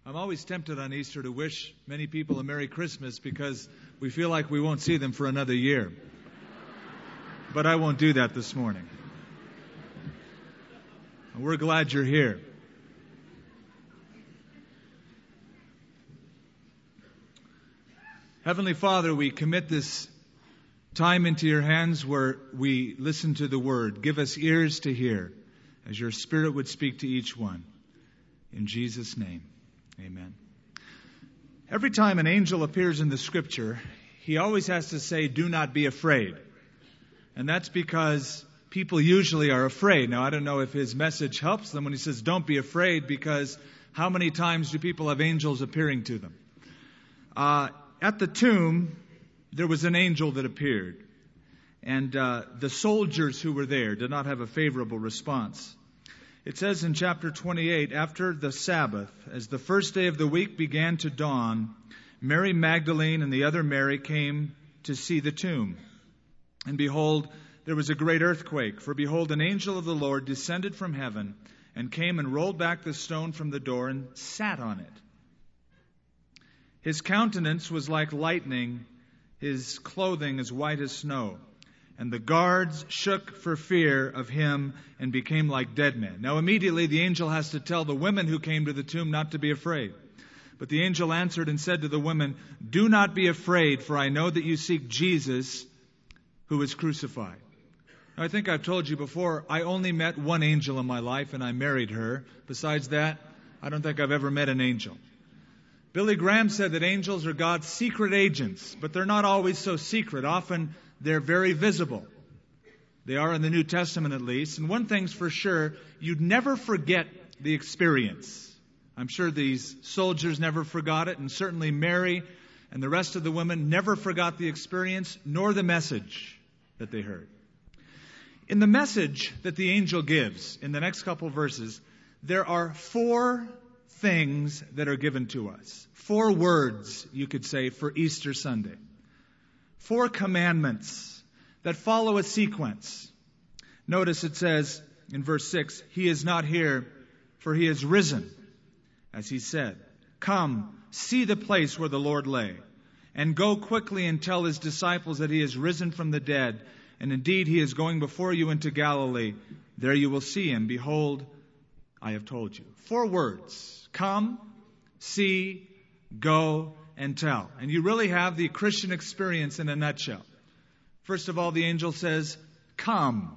I'm always tempted on Easter to wish many people a Merry Christmas because we feel like we won't see them for another year. But I won't do that this morning. And we're glad you're here. Heavenly Father, we commit this time into your hands where we listen to the Word. Give us ears to hear as your Spirit would speak to each one. In Jesus' name, amen. Every time an angel appears in the Scripture, he always has to say, "Do not be afraid." And that's because people usually are afraid. Now, I don't know if his message helps them when he says, "Don't be afraid," because how many times do people have angels appearing to them? At the tomb, there was an angel that appeared. And the soldiers who were there did not have a favorable response. It says in chapter 28, after the Sabbath, as the first day of the week began to dawn, Mary Magdalene and the other Mary came to see the tomb. And behold, there was a great earthquake. For behold, an angel of the Lord descended from heaven and came and rolled back the stone from the door and sat on it. His countenance was like lightning, his clothing as white as snow. And the guards shook for fear of him and became like dead men. Now immediately the angel has to tell the women who came to the tomb not to be afraid. But the angel answered and said to the women, "Do not be afraid, for I know that you seek Jesus who was crucified." Now, I think I've told you before, I only met one angel in my life and I married her. Besides that, I don't think I've ever met an angel. Billy Graham said that angels are God's secret agents, but they're not always so secret. Often they're very visible. They are in the New Testament at least. And one thing's for sure, you'd never forget the experience. I'm sure these soldiers never forgot it, and certainly Mary and the rest of the women never forgot the experience, nor the message that they heard. In the message that the angel gives in the next couple verses, there are 4 things that are given to us. 4 words, you could say, for Easter Sunday. 4 commandments that follow a sequence. Notice it says in verse 6, "He is not here, for he is risen, as he said. Come, see the place where the Lord lay, and go quickly and tell his disciples that he is risen from the dead, and indeed he is going before you into Galilee. There you will see him. Behold, I have told you." 4 words. Come, see, go, and tell. And you really have the Christian experience in a nutshell. First of all, the angel says, "Come."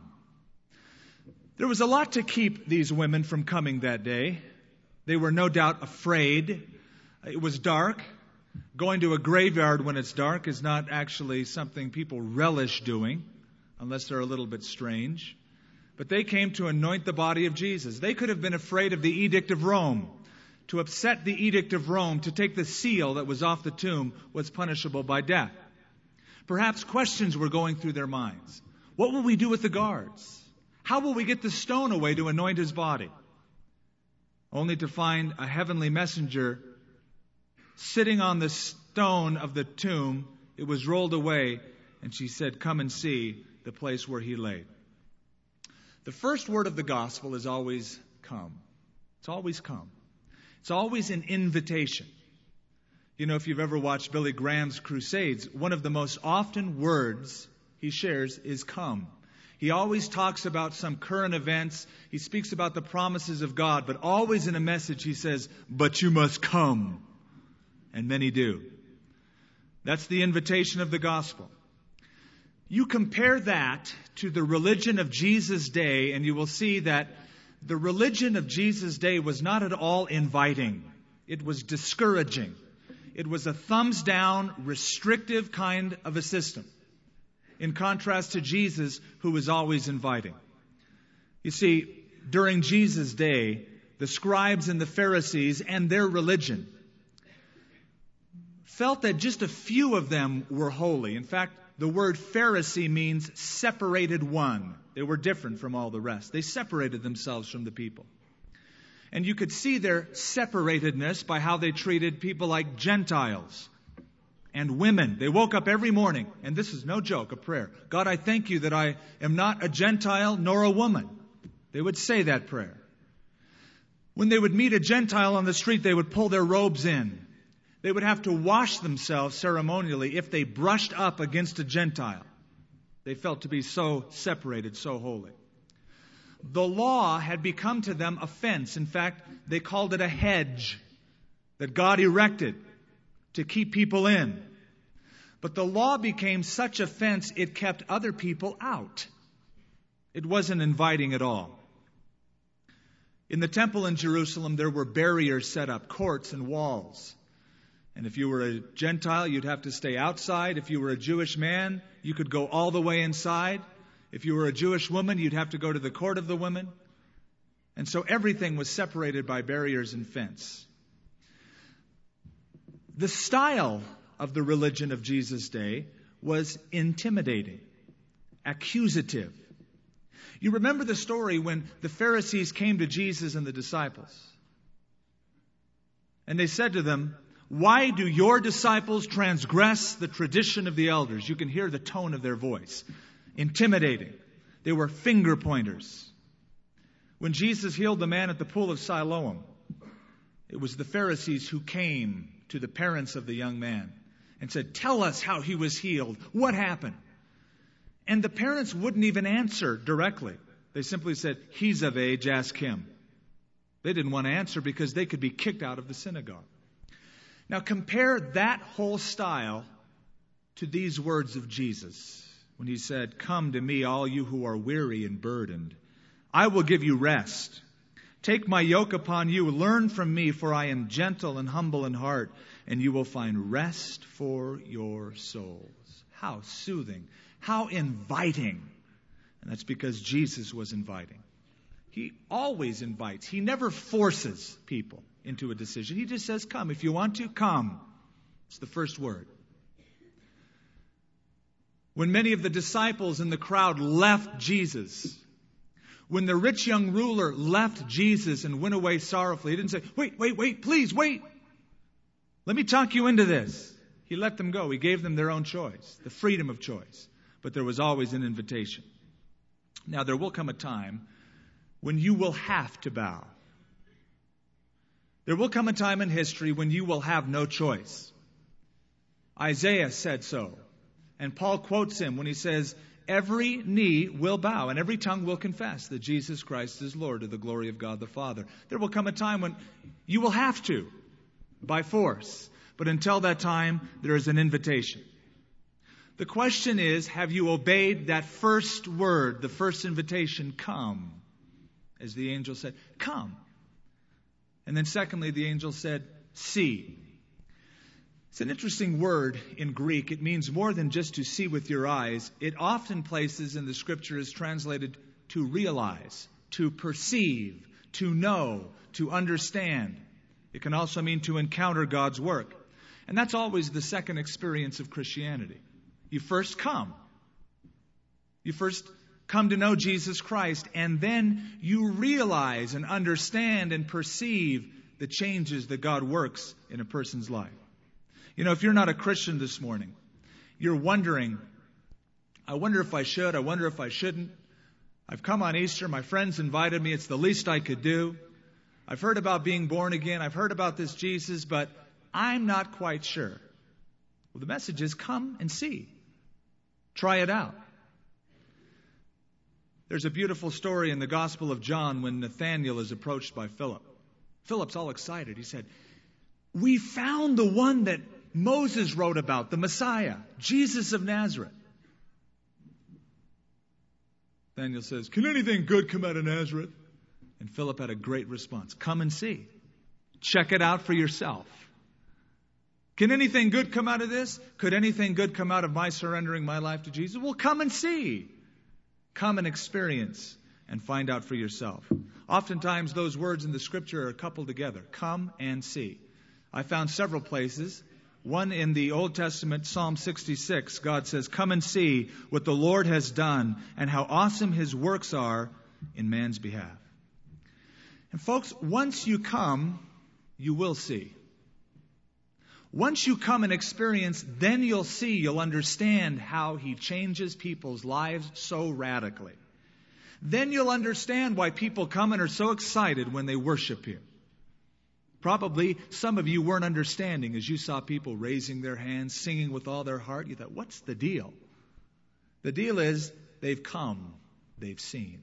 There was a lot to keep these women from coming that day. They were no doubt afraid. It was dark. Going to a graveyard when it's dark is not actually something people relish doing, unless they're a little bit strange. But they came to anoint the body of Jesus. They could have been afraid of the Edict of Rome. To upset the Edict of Rome, to take the seal that was off the tomb, was punishable by death. Perhaps questions were going through their minds. What will we do with the guards? How will we get the stone away to anoint his body? Only to find a heavenly messenger sitting on the stone of the tomb. It was rolled away, and she said, "Come and see the place where he lay." The first word of the gospel is always come. It's always come. It's always an invitation. You know, if you've ever watched Billy Graham's crusades, one of the most often words he shares is come. He always talks about some current events. He speaks about the promises of God, but always in a message he says, "But you must come." And many do. That's the invitation of the gospel. You compare that to the religion of Jesus' day, and you will see that the religion of Jesus' day was not at all inviting. It was discouraging. It was a thumbs down, restrictive kind of a system. In contrast to Jesus, who was always inviting. You see, during Jesus' day, the scribes and the Pharisees and their religion felt that just a few of them were holy. In fact, the word Pharisee means separated one. They were different from all the rest. They separated themselves from the people. And you could see their separatedness by how they treated people like Gentiles and women. They woke up every morning, and this is no joke, a prayer. "God, I thank you that I am not a Gentile nor a woman." They would say that prayer. When they would meet a Gentile on the street, they would pull their robes in. They would have to wash themselves ceremonially if they brushed up against a Gentile. They felt to be so separated, so holy. The law had become to them a fence. In fact, they called it a hedge that God erected to keep people in. But the law became such a fence, it kept other people out. It wasn't inviting at all. In the temple in Jerusalem, there were barriers set up, courts and walls. And if you were a Gentile, you'd have to stay outside. If you were a Jewish man, you could go all the way inside. If you were a Jewish woman, you'd have to go to the court of the women. And so everything was separated by barriers and fence. The style of the religion of Jesus' day was intimidating, accusative. You remember the story when the Pharisees came to Jesus and the disciples. And they said to them, "Why do your disciples transgress the tradition of the elders?" You can hear the tone of their voice. Intimidating. They were finger pointers. When Jesus healed the man at the pool of Siloam, it was the Pharisees who came to the parents of the young man and said, "Tell us how he was healed. What happened?" And the parents wouldn't even answer directly. They simply said, "He's of age, ask him." They didn't want to answer because they could be kicked out of the synagogue. Now compare that whole style to these words of Jesus when he said, "Come to me, all you who are weary and burdened. I will give you rest. Take my yoke upon you. Learn from me, for I am gentle and humble in heart, and you will find rest for your souls." How soothing. How inviting. And that's because Jesus was inviting. He always invites. He never forces people into a decision. He just says, "Come. If you want to, come." It's the first word. When many of the disciples in the crowd left Jesus, when the rich young ruler left Jesus and went away sorrowfully, he didn't say, wait, please, wait. Let me talk you into this. He let them go. He gave them their own choice, the freedom of choice. But there was always an invitation. Now, there will come a time when you will have to bow. There will come a time in history when you will have no choice. Isaiah said so. And Paul quotes him when he says, "Every knee will bow and every tongue will confess that Jesus Christ is Lord, to the glory of God the Father." There will come a time when you will have to, by force. But until that time, there is an invitation. The question is, have you obeyed that first word, the first invitation, "Come"? As the angel said, "Come." And then secondly, the angel said, "See." It's an interesting word in Greek. It means more than just to see with your eyes. It often places in the Scripture is translated to realize, to perceive, to know, to understand. It can also mean to encounter God's work. And that's always the second experience of Christianity. You first come. You first come to know Jesus Christ, and then you realize and understand and perceive the changes that God works in a person's life. You know, if you're not a Christian this morning, you're wondering, I wonder if I should, I wonder if I shouldn't. I've come on Easter, my friends invited me, it's the least I could do. I've heard about being born again, I've heard about this Jesus, but I'm not quite sure. Well, the message is come and see. Try it out. There's a beautiful story in the Gospel of John when Nathanael is approached by Philip. Philip's all excited. He said, "We found the one that Moses wrote about, the Messiah, Jesus of Nazareth." Nathanael says, "Can anything good come out of Nazareth?" And Philip had a great response. "Come and see. Check it out for yourself." Can anything good come out of this? Could anything good come out of my surrendering my life to Jesus? Well, come and see. Come and experience and find out for yourself. Oftentimes those words in the Scripture are coupled together. Come and see. I found several places. One in the Old Testament, Psalm 66, God says, "Come and see what the Lord has done and how awesome His works are in man's behalf." And folks, once you come, you will see. Once you come and experience, then you'll see, you'll understand how He changes people's lives so radically. Then you'll understand why people come and are so excited when they worship Him. Probably some of you weren't understanding as you saw people raising their hands, singing with all their heart. You thought, what's the deal? The deal is they've come, they've seen.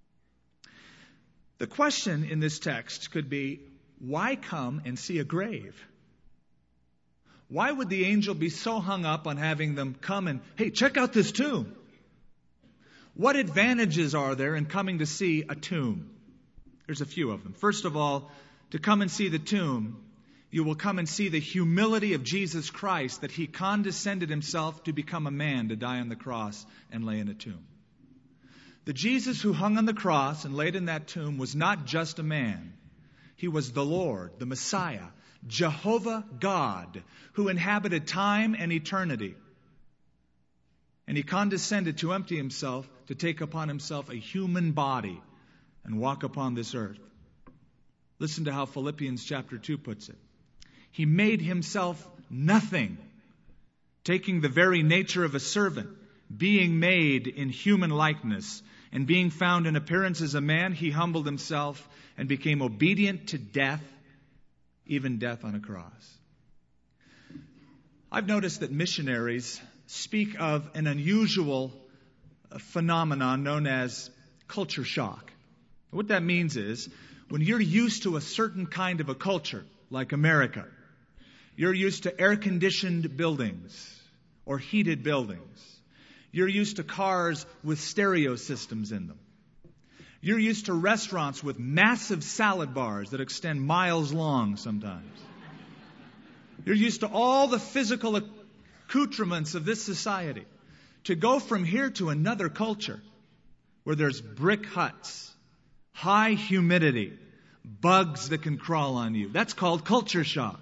The question in this text could be, why come and see a grave? Why would the angel be so hung up on having them come and, hey, check out this tomb? What advantages are there in coming to see a tomb? There's a few of them. First of all, to come and see the tomb, you will come and see the humility of Jesus Christ, that He condescended Himself to become a man, to die on the cross and lay in a tomb. The Jesus who hung on the cross and laid in that tomb was not just a man. He was the Lord, the Messiah, Jehovah God, who inhabited time and eternity. And He condescended to empty Himself, to take upon Himself a human body and walk upon this earth. Listen to how Philippians chapter 2 puts it. He made Himself nothing, taking the very nature of a servant, being made in human likeness, and being found in appearance as a man, He humbled Himself and became obedient to death, even death on a cross. I've noticed that missionaries speak of an unusual phenomenon known as culture shock. What that means is, when you're used to a certain kind of a culture, like America, you're used to air-conditioned buildings or heated buildings. You're used to cars with stereo systems in them. You're used to restaurants with massive salad bars that extend miles long sometimes. You're used to all the physical accoutrements of this society. To go from here to another culture where there's brick huts, high humidity, bugs that can crawl on you. That's called culture shock.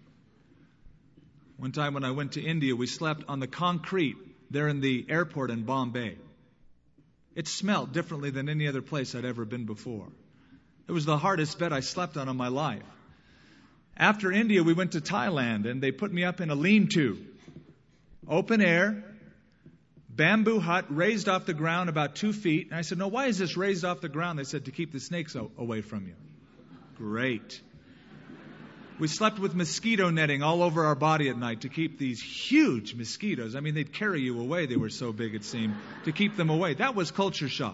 One time when I went to India, we slept on the concrete there in the airport in Bombay. It smelled differently than any other place I'd ever been before. It was the hardest bed I slept on in my life. After India, we went to Thailand, and they put me up in a lean-to. Open air, bamboo hut raised off the ground about 2 feet. And I said, no, why is this raised off the ground? They said, to keep the snakes away from you. Great. We slept with mosquito netting all over our body at night to keep these huge mosquitoes. I mean, they'd carry you away. They were so big, it seemed, to keep them away. That was culture shock.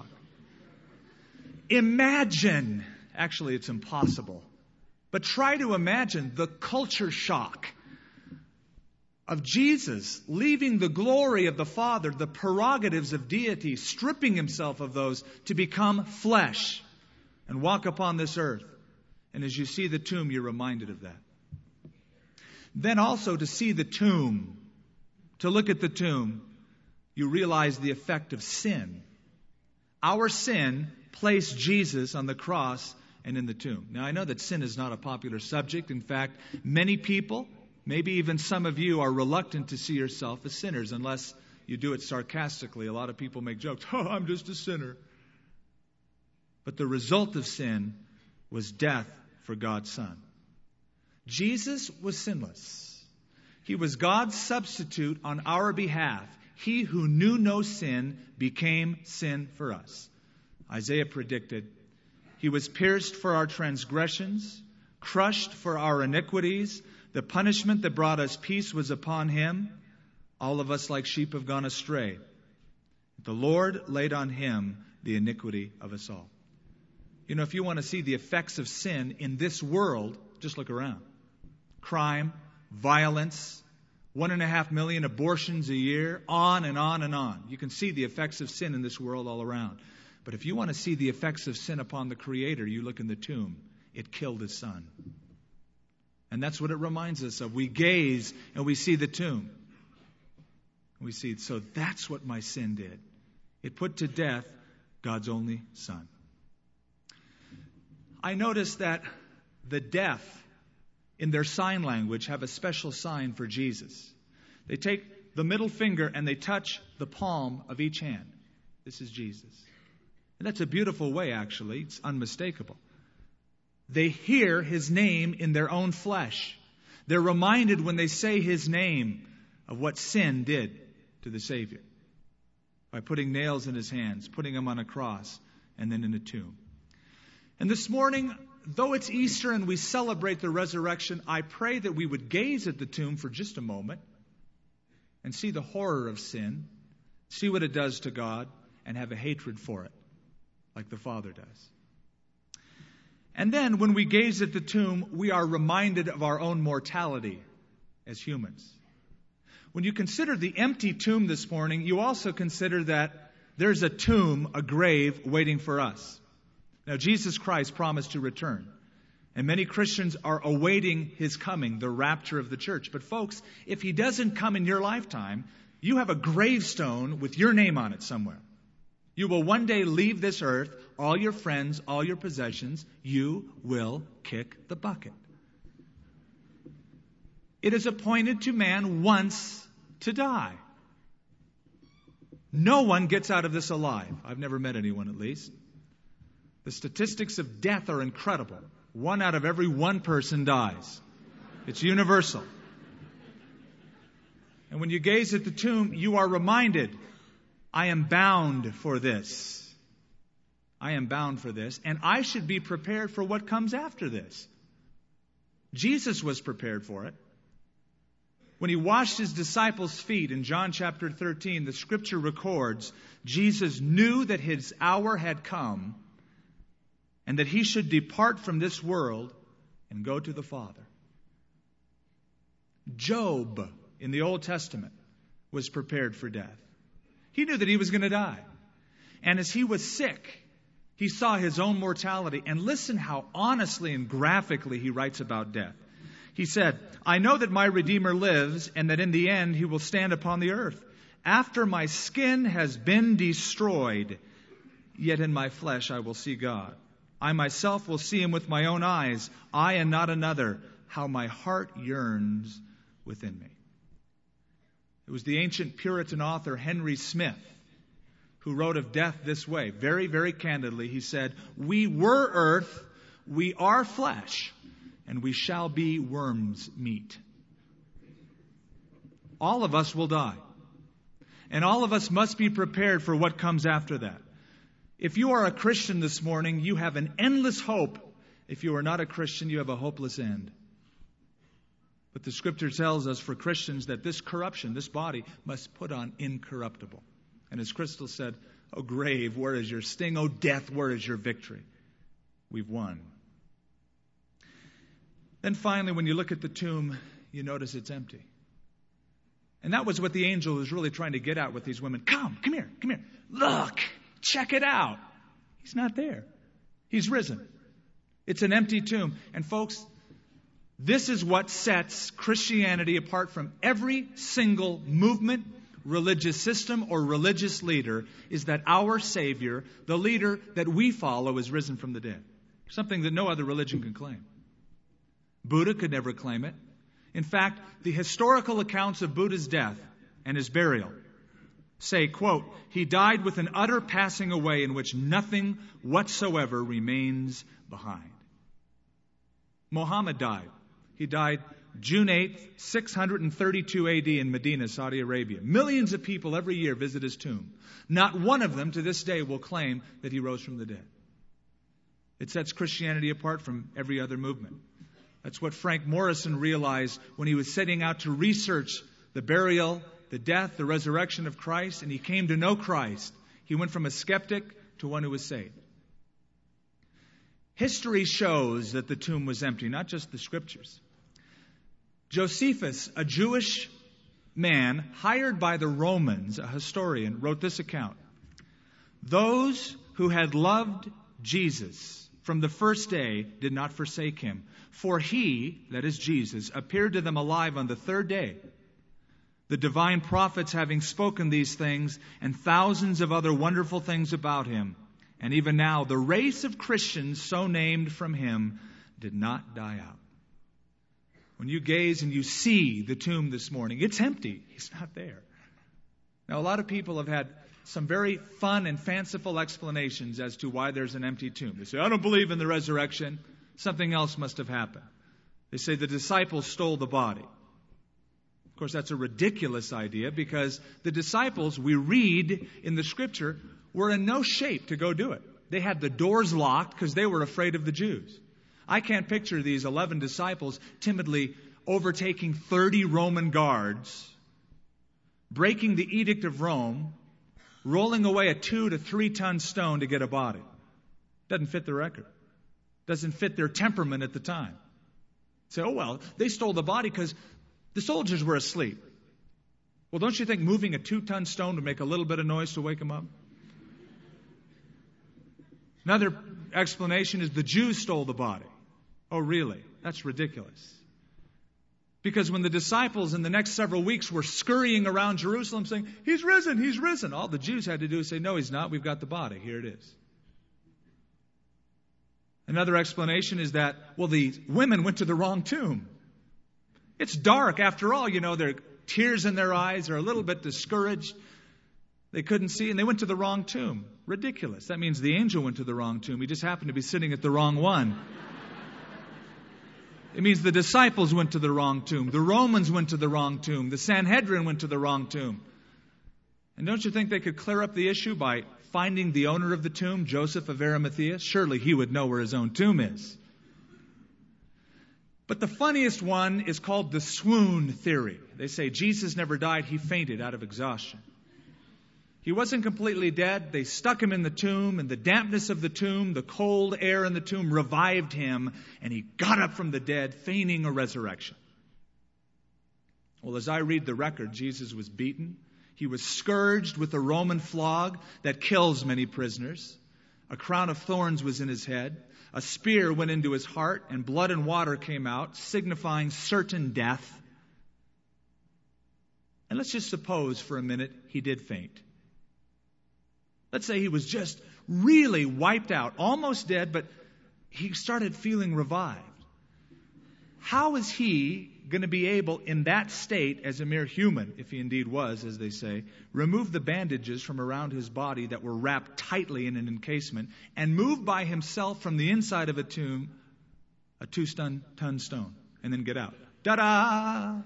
Imagine, actually it's impossible, but try to imagine the culture shock of Jesus leaving the glory of the Father, the prerogatives of deity, stripping Himself of those to become flesh and walk upon this earth. And as you see the tomb, you're reminded of that. Then also to see the tomb, to look at the tomb, you realize the effect of sin. Our sin placed Jesus on the cross and in the tomb. Now, I know that sin is not a popular subject. In fact, many people, maybe even some of you, are reluctant to see yourself as sinners unless you do it sarcastically. A lot of people make jokes, oh, I'm just a sinner. But the result of sin was death for God's Son. Jesus was sinless. He was God's substitute on our behalf. He who knew no sin became sin for us. Isaiah predicted, He was pierced for our transgressions, crushed for our iniquities. The punishment that brought us peace was upon Him. All of us like sheep have gone astray. The Lord laid on Him the iniquity of us all. You know, if you want to see the effects of sin in this world, just look around. Crime, violence, 1.5 million abortions a year, on and on and on. You can see the effects of sin in this world all around. But if you want to see the effects of sin upon the Creator, you look in the tomb. It killed His Son. And that's what it reminds us of. We gaze and we see the tomb. We see, so that's what my sin did. It put to death God's only Son. I noticed that the deaf in their sign language have a special sign for Jesus. They take the middle finger and they touch the palm of each hand. This is Jesus. And that's a beautiful way, actually. It's unmistakable. They hear His name in their own flesh. They're reminded when they say His name of what sin did to the Savior by putting nails in His hands, putting Him on a cross, and then in a tomb. And this morning, though it's Easter and we celebrate the resurrection, I pray that we would gaze at the tomb for just a moment and see the horror of sin, see what it does to God, and have a hatred for it, like the Father does. And then, when we gaze at the tomb, we are reminded of our own mortality as humans. When you consider the empty tomb this morning, you also consider that there's a tomb, a grave, waiting for us. Now, Jesus Christ promised to return. And many Christians are awaiting His coming, the rapture of the church. But folks, if He doesn't come in your lifetime, you have a gravestone with your name on it somewhere. You will one day leave this earth, all your friends, all your possessions. You will kick the bucket. It is appointed to man once to die. No one gets out of this alive. I've never met anyone, at least. The statistics of death are incredible. 1 out of every 1 person dies. It's universal. And when you gaze at the tomb, you are reminded, I am bound for this. I am bound for this, and I should be prepared for what comes after this. Jesus was prepared for it. When He washed His disciples' feet in John chapter 13, the Scripture records Jesus knew that His hour had come and that He should depart from this world and go to the Father. Job in the Old Testament was prepared for death. He knew that he was going to die. And as he was sick, he saw his own mortality. And listen how honestly and graphically he writes about death. He said, I know that my Redeemer lives, and that in the end He will stand upon the earth. After my skin has been destroyed, yet in my flesh I will see God. I myself will see Him with my own eyes, I and not another, how my heart yearns within me. It was the ancient Puritan author Henry Smith who wrote of death this way, very, very candidly. He said, we were earth, we are flesh, and we shall be worms' meat. All of us will die. And all of us must be prepared for what comes after that. If you are a Christian this morning, you have an endless hope. If you are not a Christian, you have a hopeless end. But the Scripture tells us for Christians that this corruption, this body, must put on incorruptible. And as Crystal said, O grave, where is your sting? O death, where is your victory? We've won. Then finally, when you look at the tomb, you notice it's empty. And that was what the angel was really trying to get at with these women. Come here. Look, check it out. He's not there. He's risen. It's an empty tomb. And folks, this is what sets Christianity apart from every single movement, religious system, or religious leader, is that our Savior, the leader that we follow, is risen from the dead. Something that no other religion can claim. Buddha could never claim it. In fact, the historical accounts of Buddha's death and His burial say, quote, He died with an utter passing away in which nothing whatsoever remains behind. Muhammad died. He died June 8th, 632 AD in Medina, Saudi Arabia. Millions of people every year visit his tomb. Not one of them to this day will claim that he rose from the dead. It sets Christianity apart from every other movement. That's what Frank Morrison realized when he was setting out to research the burial, the death, the resurrection of Christ, and he came to know Christ. He went from a skeptic to one who was saved. History shows that the tomb was empty, not just the Scriptures. Josephus, a Jewish man hired by the Romans, a historian, wrote this account. Those who had loved Jesus from the first day did not forsake Him, for He, that is Jesus, appeared to them alive on the third day. The divine prophets having spoken these things and thousands of other wonderful things about Him. And even now, the race of Christians so named from Him did not die out. When you gaze and you see the tomb this morning, it's empty. He's not there. Now, a lot of people have had some very fun and fanciful explanations as to why there's an empty tomb. They say, I don't believe in the resurrection. Something else must have happened. They say the disciples stole the body. Of course, that's a ridiculous idea because the disciples, we read in the Scripture, were in no shape to go do it. They had the doors locked because they were afraid of the Jews. I can't picture these 11 disciples timidly overtaking 30 Roman guards, breaking the edict of Rome, rolling away a 2 to 3 ton stone to get a body. Doesn't fit the record. Doesn't fit their temperament at the time. Say, oh well, they stole the body because the soldiers were asleep. Well, don't you think moving a 2-ton stone would make a little bit of noise to wake them up? Another explanation is the Jews stole the body. Oh, really? That's ridiculous. Because when the disciples in the next several weeks were scurrying around Jerusalem saying, He's risen, He's risen, all the Jews had to do is say, no, He's not, we've got the body, here it is. Another explanation is that, well, the women went to the wrong tomb. It's dark after all, there are tears in their eyes, they're a little bit discouraged. They couldn't see, and they went to the wrong tomb. Ridiculous. That means the angel went to the wrong tomb. He just happened to be sitting at the wrong one. It means the disciples went to the wrong tomb. The Romans went to the wrong tomb. The Sanhedrin went to the wrong tomb. And don't you think they could clear up the issue by finding the owner of the tomb, Joseph of Arimathea? Surely he would know where his own tomb is. But the funniest one is called the swoon theory. They say Jesus never died, he fainted out of exhaustion. He wasn't completely dead. They stuck him in the tomb, and the dampness of the tomb, the cold air in the tomb revived him, and he got up from the dead, feigning a resurrection. Well, as I read the record, Jesus was beaten. He was scourged with a Roman flog that kills many prisoners. A crown of thorns was in his head. A spear went into his heart, and blood and water came out, signifying certain death. And let's just suppose for a minute he did faint. Let's say he was just really wiped out, almost dead, but he started feeling revived. How is he going to be able, in that state, as a mere human, if he indeed was, as they say, remove the bandages from around his body that were wrapped tightly in an encasement and move by himself from the inside of a tomb, a 2-ton stone, and then get out? Ta-da!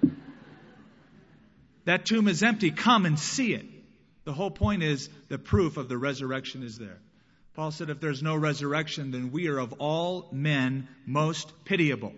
That tomb is empty. Come and see it. The whole point is the proof of the resurrection is there. Paul said, if there's no resurrection, then we are of all men most pitiable.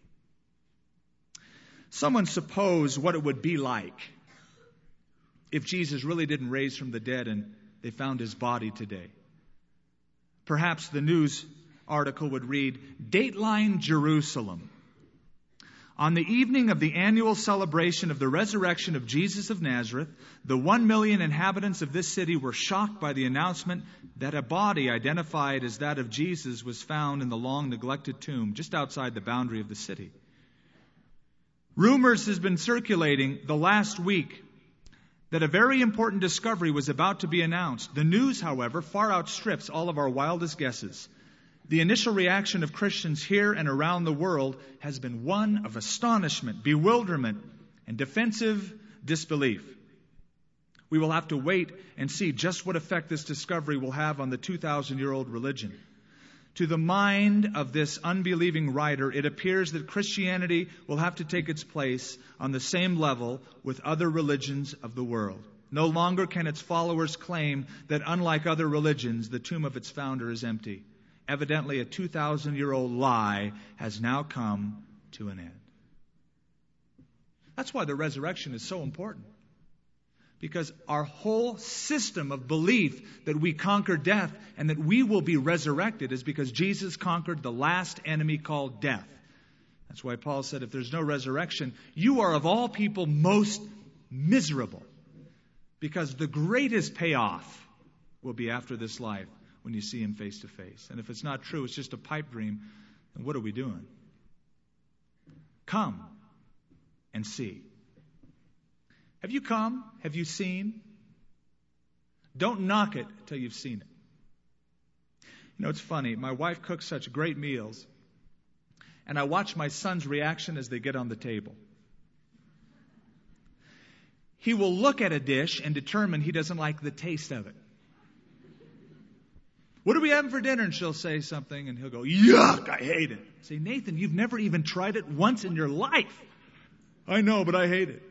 Someone suppose what it would be like if Jesus really didn't raise from the dead and they found his body today. Perhaps the news article would read, Dateline Jerusalem. On the evening of the annual celebration of the resurrection of Jesus of Nazareth, the 1 million inhabitants of this city were shocked by the announcement that a body identified as that of Jesus was found in the long-neglected tomb just outside the boundary of the city. Rumors has been circulating the last week that a very important discovery was about to be announced. The news, however, far outstrips all of our wildest guesses. The initial reaction of Christians here and around the world has been one of astonishment, bewilderment, and defensive disbelief. We will have to wait and see just what effect this discovery will have on the 2,000-year-old religion. To the mind of this unbelieving writer, it appears that Christianity will have to take its place on the same level with other religions of the world. No longer can its followers claim that, unlike other religions, the tomb of its founder is empty. Evidently, a 2,000-year-old lie has now come to an end. That's why the resurrection is so important. Because our whole system of belief that we conquer death and that we will be resurrected is because Jesus conquered the last enemy called death. That's why Paul said, if there's no resurrection, you are of all people most miserable. Because the greatest payoff will be after this life, when you see him face to face. And if it's not true, it's just a pipe dream, then what are we doing? Come and see. Have you come? Have you seen? Don't knock it till you've seen it. You know, it's funny. My wife cooks such great meals, and I watch my son's reaction as they get on the table. He will look at a dish and determine he doesn't like the taste of it. What are we having for dinner? And she'll say something, and he'll go, yuck, I hate it. I say, Nathan, you've never even tried it once in your life. I know, but I hate it.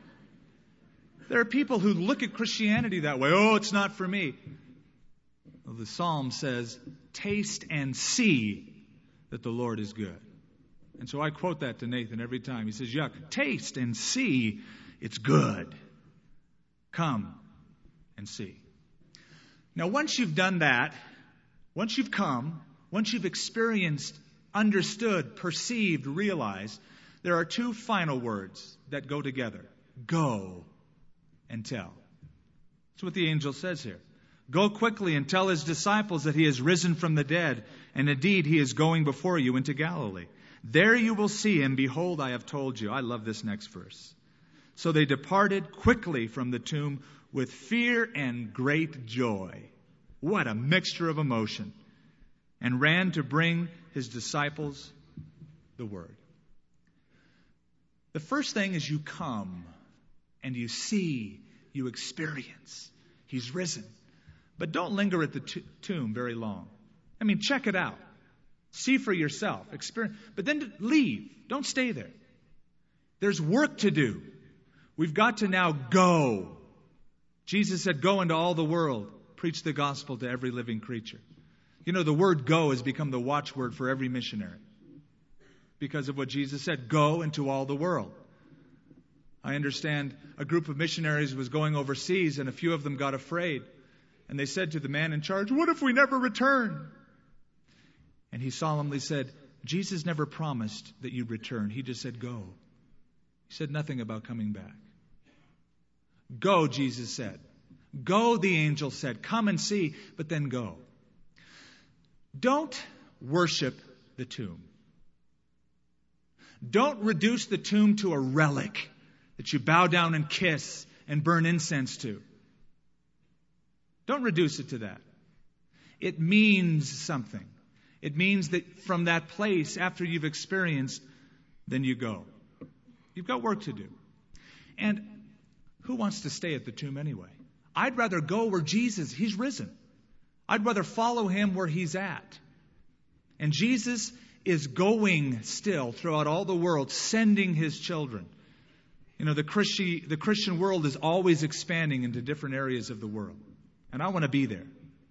There are people who look at Christianity that way. Oh, it's not for me. Well, the psalm says, taste and see that the Lord is good. And so I quote that to Nathan every time. He says, yuck, taste and see it's good. Come and see. Now, once you've done that, once you've come, once you've experienced, understood, perceived, realized, there are two final words that go together. Go and tell. That's what the angel says here. Go quickly and tell his disciples that he has risen from the dead, and indeed he is going before you into Galilee. There you will see him. Behold, I have told you. I love this next verse. So they departed quickly from the tomb with fear and great joy. What a mixture of emotion. And ran to bring his disciples the word. The first thing is you come and you see, you experience. He's risen. But don't linger at the tomb very long. I mean, check it out. See for yourself. Experience. But then leave. Don't stay there. There's work to do. We've got to now go. Jesus said, go into all the world. Preach the gospel to every living creature. You know, the word go has become the watchword for every missionary. Because of what Jesus said, go into all the world. I understand a group of missionaries was going overseas and a few of them got afraid. And they said to the man in charge, what if we never return? And he solemnly said, Jesus never promised that you'd return. He just said, go. He said nothing about coming back. Go, Jesus said. Go, the angel said. Come and see, but then go. Don't worship the tomb. Don't reduce the tomb to a relic that you bow down and kiss and burn incense to. Don't reduce it to that. It means something. It means that from that place, after you've experienced, then you go. You've got work to do. And who wants to stay at the tomb anyway? I'd rather go where Jesus, he's risen. I'd rather follow him where he's at. And Jesus is going still throughout all the world, sending his children. You know, the Christian world is always expanding into different areas of the world. And I want to be there.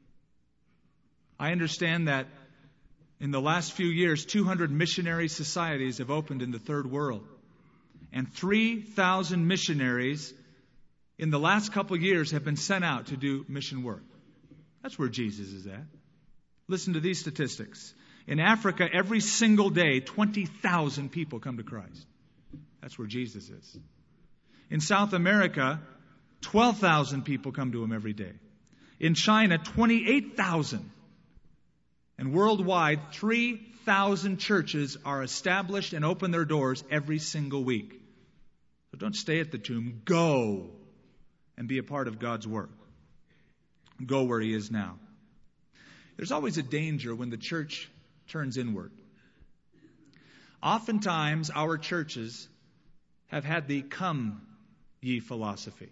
I understand that in the last few years, 200 missionary societies have opened in the third world. And 3,000 missionaries in the last couple of years have been sent out to do mission work. That's where Jesus is at. Listen to these statistics. In Africa, every single day, 20,000 people come to Christ. That's where Jesus is. In South America, 12,000 people come to him every day. In China, 28,000. And worldwide, 3,000 churches are established and open their doors every single week. So don't stay at the tomb. Go and be a part of God's work. Go where he is now. There's always a danger when the church turns inward. Oftentimes, our churches have had the come ye philosophy.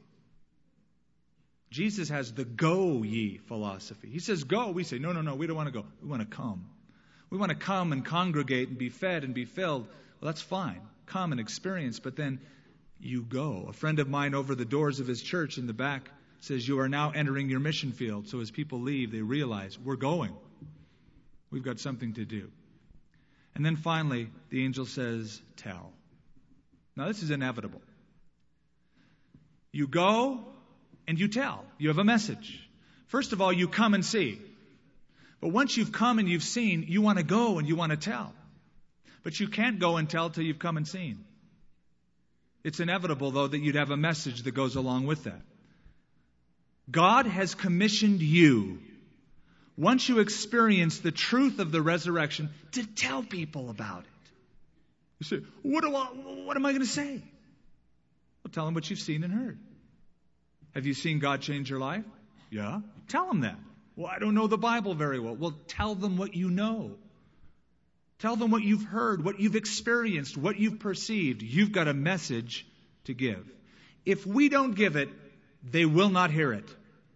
Jesus has the go ye philosophy. He says go. We say, no, we don't want to go. We want to come. We want to come and congregate and be fed and be filled. Well, that's fine. Come and experience, but then you go. A friend of mine over the doors of his church in the back says, you are now entering your mission field. So as people leave, they realize, we're going. We've got something to do. And then finally, the angel says, tell. Now this is inevitable. You go and you tell. You have a message. First of all, you come and see. But once you've come and you've seen, you want to go and you want to tell. But you can't go and tell till you've come and seen. It's inevitable, though, that you'd have a message that goes along with that. God has commissioned you, once you experience the truth of the resurrection, to tell people about it. You say, what am I going to say? Well, tell them what you've seen and heard. Have you seen God change your life? Yeah. Tell them that. Well, I don't know the Bible very well. Well, tell them what you know. Tell them what you've heard, what you've experienced, what you've perceived. You've got a message to give. If we don't give it, they will not hear it.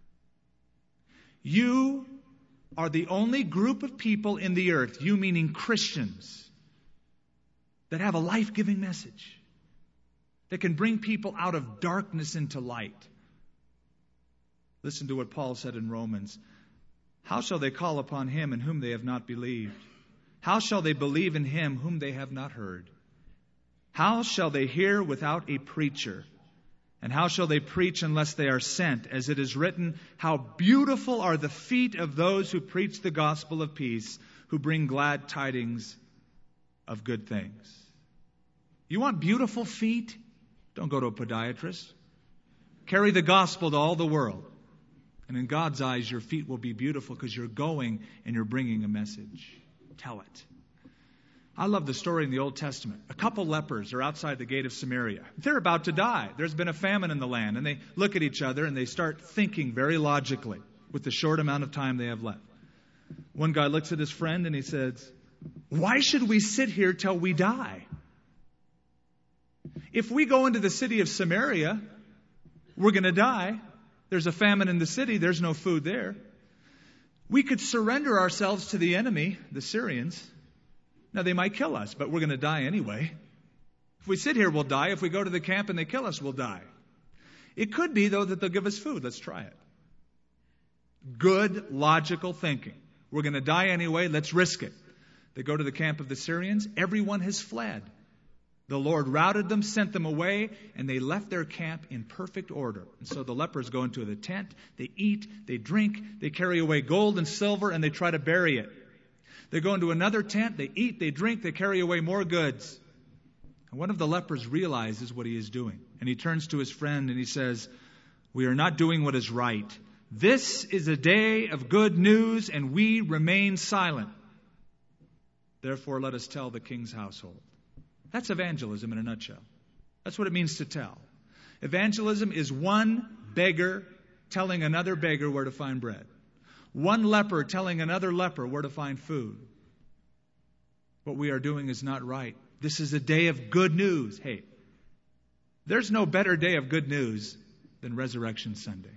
You are the only group of people in the earth, you meaning Christians, that have a life-giving message that can bring people out of darkness into light. Listen to what Paul said in Romans. How shall they call upon him in whom they have not believed? How shall they believe in him whom they have not heard? How shall they hear without a preacher? And how shall they preach unless they are sent? As it is written, how beautiful are the feet of those who preach the gospel of peace, who bring glad tidings of good things. You want beautiful feet? Don't go to a podiatrist. Carry the gospel to all the world. And in God's eyes, your feet will be beautiful because you're going and you're bringing a message. Tell it. I love the story in the Old Testament. A couple lepers are outside the gate of Samaria. They're about to die. There's been a famine in the land. And they look at each other and they start thinking very logically with the short amount of time they have left. One guy looks at his friend and he says, why should we sit here till we die? If we go into the city of Samaria, we're going to die. There's a famine in the city. There's no food there. We could surrender ourselves to the enemy, the Syrians. Now, they might kill us, but we're going to die anyway. If we sit here, we'll die. If we go to the camp and they kill us, we'll die. It could be, though, that they'll give us food. Let's try it. Good, logical thinking. We're going to die anyway. Let's risk it. They go to the camp of the Syrians. Everyone has fled. The Lord routed them, sent them away, and they left their camp in perfect order. And so the lepers go into the tent, they eat, they drink, they carry away gold and silver, and they try to bury it. They go into another tent, they eat, they drink, they carry away more goods. And one of the lepers realizes what he is doing. And he turns to his friend and he says, we are not doing what is right. This is a day of good news, and we remain silent. Therefore, let us tell the king's household. That's evangelism in a nutshell. That's what it means to tell. Evangelism is one beggar telling another beggar where to find bread. One leper telling another leper where to find food. What we are doing is not right. This is a day of good news. Hey, there's no better day of good news than Resurrection Sunday.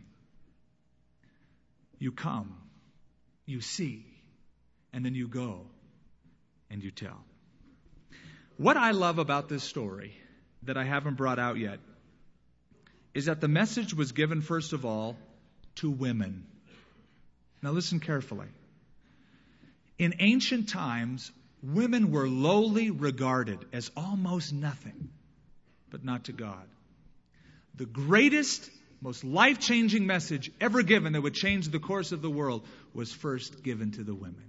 You come, you see, and then you go and you tell. What I love about this story that I haven't brought out yet is that the message was given, first of all, to women. Now listen carefully. In ancient times, women were lowly regarded as almost nothing, but not to God. The greatest, most life-changing message ever given that would change the course of the world was first given to the women.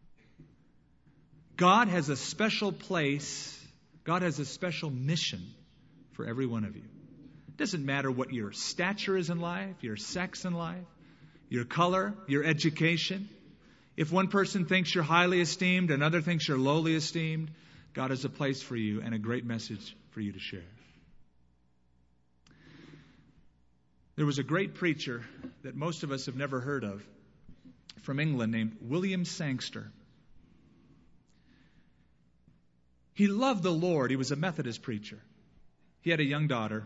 God has a special place, God has a special mission for every one of you. It doesn't matter what your stature is in life, your sex in life, your color, your education. If one person thinks you're highly esteemed, another thinks you're lowly esteemed, God has a place for you and a great message for you to share. There was a great preacher that most of us have never heard of from England named William Sangster. He loved the Lord. He was a Methodist preacher. He had a young daughter.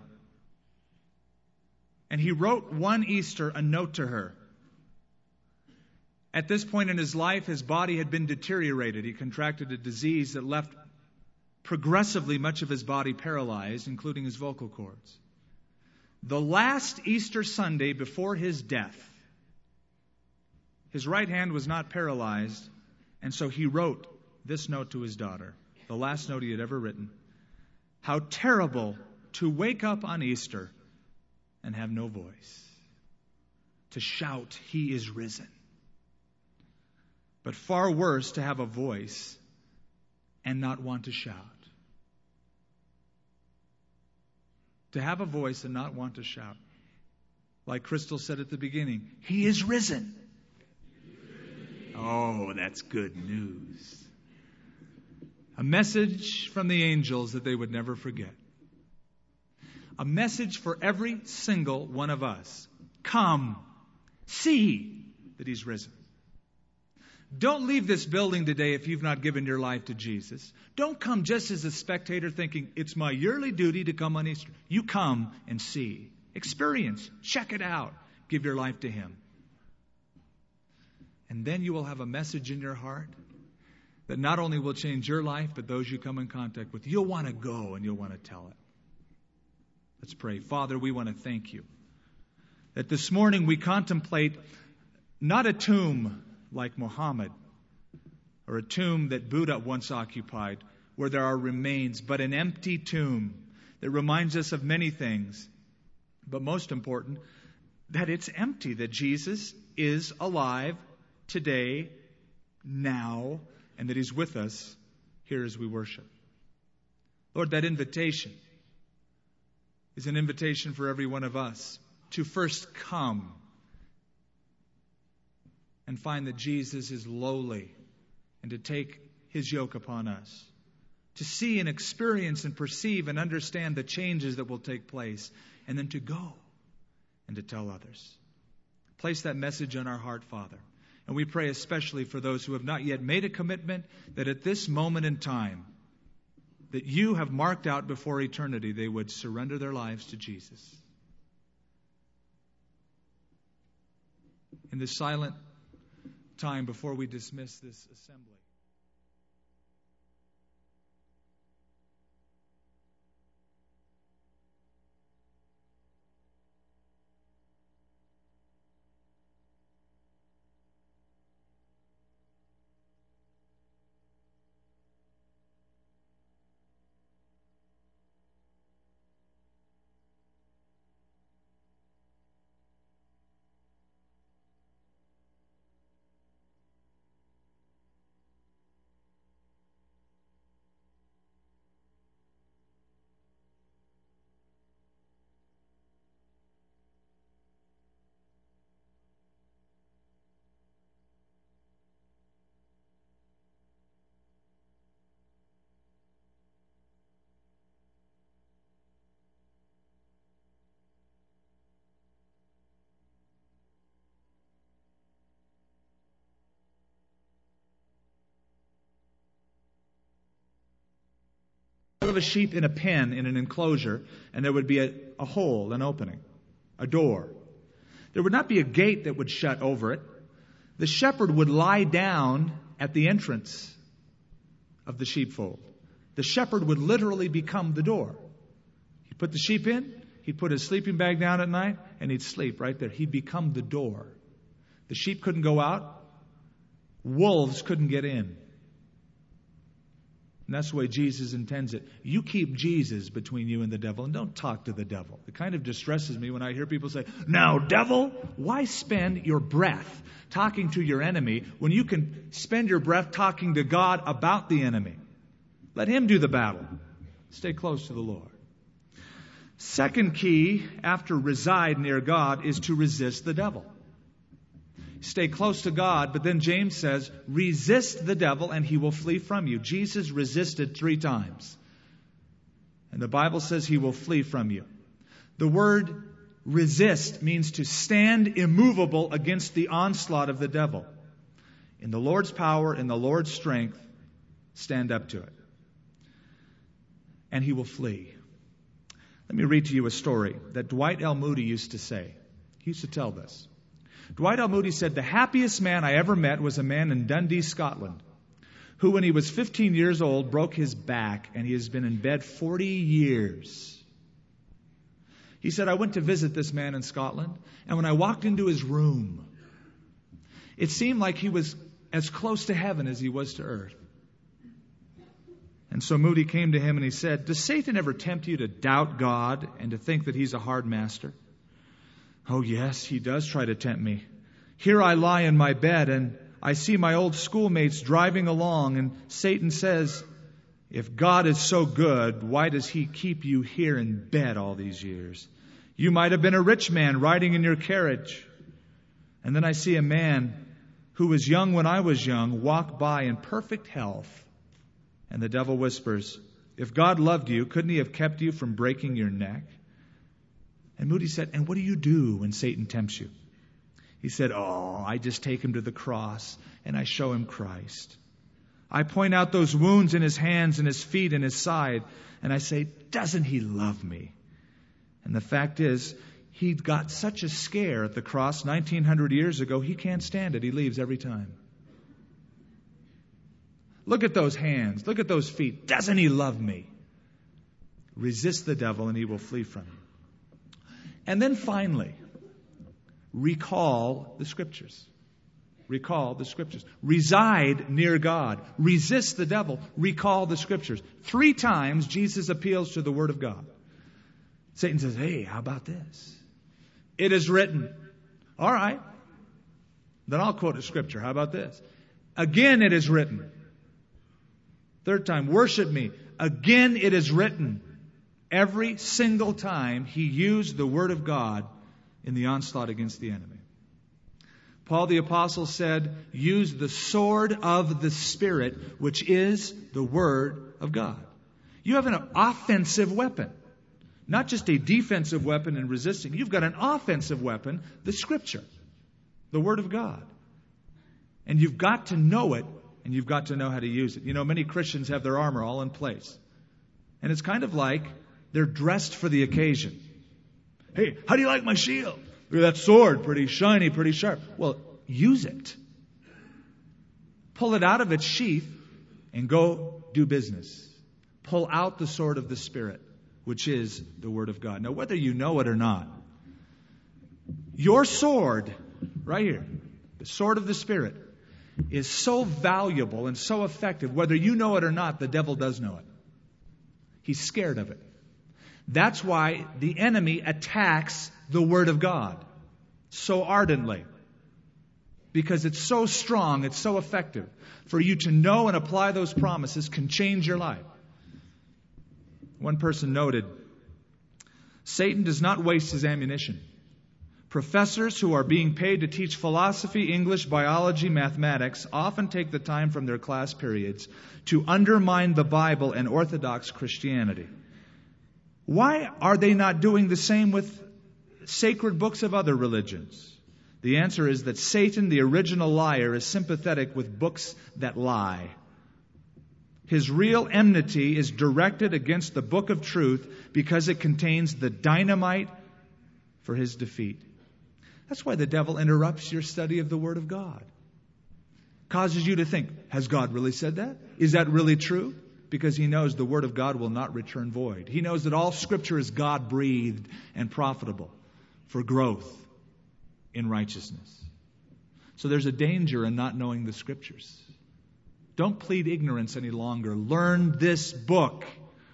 And he wrote one Easter a note to her. At this point in his life, his body had been deteriorated. He contracted a disease that left progressively much of his body paralyzed, including his vocal cords. The last Easter Sunday before his death, his right hand was not paralyzed, and so he wrote this note to his daughter. The last note he had ever written. How terrible to wake up on Easter and have no voice. To shout, He is risen. But far worse to have a voice and not want to shout. To have a voice and not want to shout. Like Crystal said at the beginning, He is risen. Oh, that's good news. A message from the angels that they would never forget. A message for every single one of us. Come, see that He's risen. Don't leave this building today if you've not given your life to Jesus. Don't come just as a spectator thinking, it's my yearly duty to come on Easter. You come and see. Experience. Check it out. Give your life to Him. And then you will have a message in your heart that not only will change your life, but those you come in contact with. You'll want to go and you'll want to tell it. Let's pray. Father, we want to thank You that this morning we contemplate not a tomb, like Muhammad, or a tomb that Buddha once occupied, where there are remains, but an empty tomb that reminds us of many things. But most important, that it's empty, that Jesus is alive today, now, and that He's with us here as we worship. Lord, that invitation is an invitation for every one of us to first come and find that Jesus is lowly and to take His yoke upon us. To see and experience and perceive and understand the changes that will take place, and then to go and to tell others. Place that message on our heart, Father. And we pray especially for those who have not yet made a commitment, that at this moment in time that You have marked out before eternity, they would surrender their lives to Jesus. In this silent time before we dismiss this assembly, of a sheep in a pen in an enclosure, and there would be a hole, an opening, a door. There would not be a gate that would shut over it. The shepherd would lie down at the entrance of the sheepfold. The shepherd would literally become the door. He'd put the sheep in, he'd put his sleeping bag down at night, and he'd sleep right there. He'd become the door. The sheep couldn't go out. Wolves couldn't get in. And that's the way Jesus intends it. You keep Jesus between you and the devil, and don't talk to the devil. It kind of distresses me when I hear people say, "Now, devil, why spend your breath talking to your enemy when you can spend your breath talking to God about the enemy? Let Him do the battle. Stay close to the Lord." Second key after reside near God is to resist the devil. Stay close to God, but then James says, resist the devil and he will flee from you. Jesus resisted 3 times. And the Bible says He will flee from you. The word resist means to stand immovable against the onslaught of the devil. In the Lord's power, in the Lord's strength, stand up to it. And He will flee. Let me read to you a story that Dwight L. Moody used to say. He used to tell this. Dwight L. Moody said, "The happiest man I ever met was a man in Dundee, Scotland, who when he was 15 years old broke his back, and he has been in bed 40 years. He said, "I went to visit this man in Scotland, and when I walked into his room, it seemed like he was as close to heaven as he was to earth." And so Moody came to him and he said, "Does Satan ever tempt you to doubt God and to think that He's a hard master?" "Oh, yes, he does try to tempt me. Here I lie in my bed and I see my old schoolmates driving along, and Satan says, 'If God is so good, why does He keep you here in bed all these years? You might have been a rich man riding in your carriage.' And then I see a man who was young when I was young walk by in perfect health. And the devil whispers, 'If God loved you, couldn't He have kept you from breaking your neck?' And Moody said, 'And what do you do when Satan tempts you?' He said, 'Oh, I just take him to the cross and I show him Christ. I point out those wounds in his hands and his feet and his side, and I say, doesn't He love me?' And the fact is, he got such a scare at the cross 1900 years ago, he can't stand it. He leaves every time. Look at those hands. Look at those feet. Doesn't He love me?" Resist the devil and he will flee from you. And then finally, recall the Scriptures. Recall the Scriptures. Reside near God. Resist the devil. Recall the Scriptures. 3 times Jesus appeals to the Word of God. Satan says, hey, how about this? It is written. All right. Then I'll quote a Scripture. How about this? Again it is written. 3rd time, worship me. Again it is written. Every single time he used the Word of God in the onslaught against the enemy. Paul the Apostle said, use the sword of the Spirit, which is the Word of God. You have an offensive weapon. Not just a defensive weapon in resisting. You've got an offensive weapon, the Scripture, the Word of God. And you've got to know it, and you've got to know how to use it. You know, many Christians have their armor all in place. And it's kind of like they're dressed for the occasion. Hey, how do you like my shield? Look at that sword, pretty shiny, pretty sharp. Well, use it. Pull it out of its sheath and go do business. Pull out the sword of the Spirit, which is the Word of God. Now, whether you know it or not, your sword, right here, the sword of the Spirit, is so valuable and so effective. Whether you know it or not, the devil does know it. He's scared of it. That's why the enemy attacks the Word of God so ardently. Because it's so strong, it's so effective. For you to know and apply those promises can change your life. One person noted, Satan does not waste his ammunition. Professors who are being paid to teach philosophy, English, biology, mathematics often take the time from their class periods to undermine the Bible and Orthodox Christianity. Why are they not doing the same with sacred books of other religions? The answer is that Satan, the original liar, is sympathetic with books that lie. His real enmity is directed against the book of truth because it contains the dynamite for his defeat. That's why the devil interrupts your study of the Word of God. Causes you to think, has God really said that? Is that really true? Because he knows the Word of God will not return void. He knows that all Scripture is God-breathed and profitable for growth in righteousness. So there's a danger in not knowing the Scriptures. Don't plead ignorance any longer. Learn this book.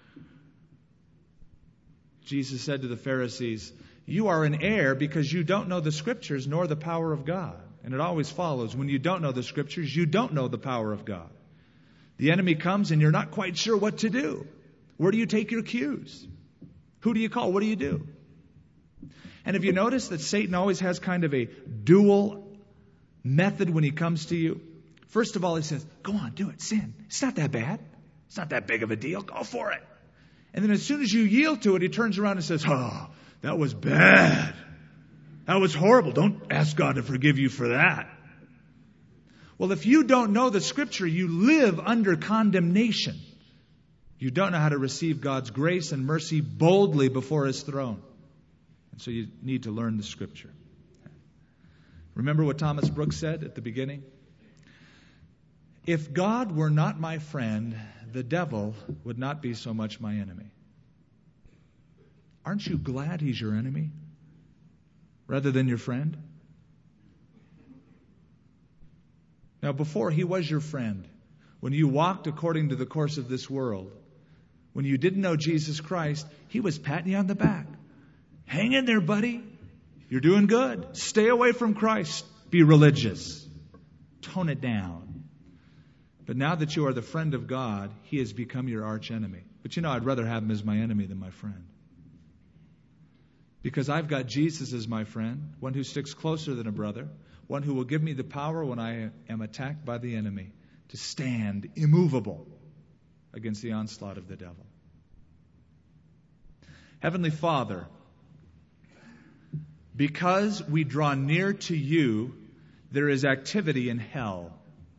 Jesus said to the Pharisees, you are in error because you don't know the Scriptures nor the power of God. And it always follows, when you don't know the Scriptures, you don't know the power of God. The enemy comes and you're not quite sure what to do. Where do you take your cues? Who do you call? What do you do? And have you noticed that Satan always has kind of a dual method when he comes to you? First of all, he says, go on, do it, sin. It's not that bad. It's not that big of a deal. Go for it. And then as soon as you yield to it, he turns around and says, oh, that was bad. That was horrible. Don't ask God to forgive you for that. Well, if you don't know the Scripture, you live under condemnation. You don't know how to receive God's grace and mercy boldly before His throne. And so you need to learn the Scripture. Remember what Thomas Brooks said at the beginning? If God were not my friend, the devil would not be so much my enemy. Aren't you glad he's your enemy rather than your friend? Now, before he was your friend, when you walked according to the course of this world, when you didn't know Jesus Christ, he was patting you on the back. Hang in there, buddy. You're doing good. Stay away from Christ. Be religious. Tone it down. But now that you are the friend of God, he has become your arch enemy. But you know, I'd rather have him as my enemy than my friend. Because I've got Jesus as my friend, one who sticks closer than a brother, one who will give me the power when I am attacked by the enemy to stand immovable against the onslaught of the devil. Heavenly Father, because we draw near to you, there is activity in hell.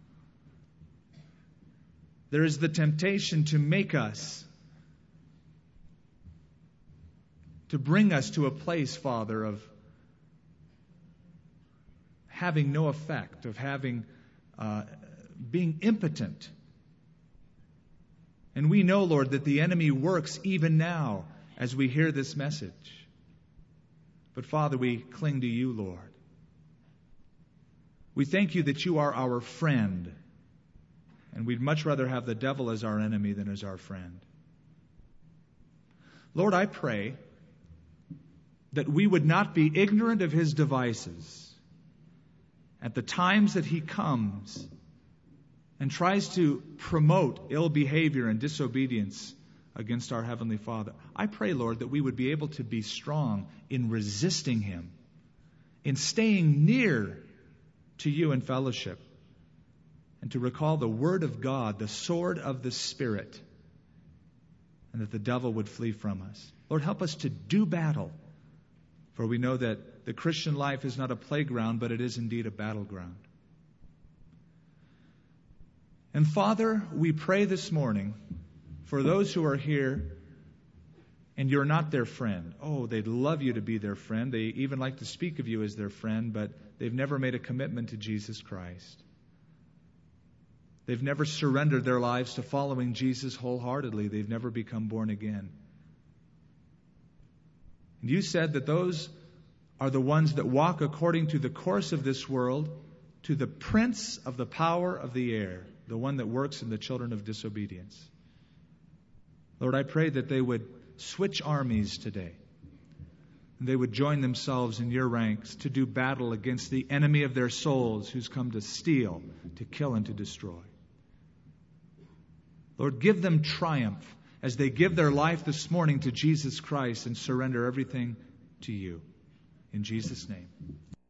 There is the temptation to make us, to bring us to a place, Father, of having no effect, of being impotent. And we know, Lord, that the enemy works even now as we hear this message. But Father, we cling to you, Lord. We thank you that you are our friend, and we'd much rather have the devil as our enemy than as our friend. Lord, I pray that we would not be ignorant of his devices at the times that he comes and tries to promote ill behavior and disobedience against our Heavenly Father. I pray, Lord, that we would be able to be strong in resisting him, in staying near to you in fellowship, and to recall the Word of God, the sword of the Spirit, and that the devil would flee from us. Lord, help us to do battle, for we know that the Christian life is not a playground, but it is indeed a battleground. And Father, we pray this morning for those who are here and you're not their friend. Oh, they'd love you to be their friend. They even like to speak of you as their friend, but they've never made a commitment to Jesus Christ. They've never surrendered their lives to following Jesus wholeheartedly. They've never become born again. And you said that those are the ones that walk according to the course of this world, to the prince of the power of the air, the one that works in the children of disobedience. Lord, I pray that they would switch armies today. And they would join themselves in your ranks to do battle against the enemy of their souls who's come to steal, to kill, and to destroy. Lord, give them triumph as they give their life this morning to Jesus Christ and surrender everything to you. In Jesus' name.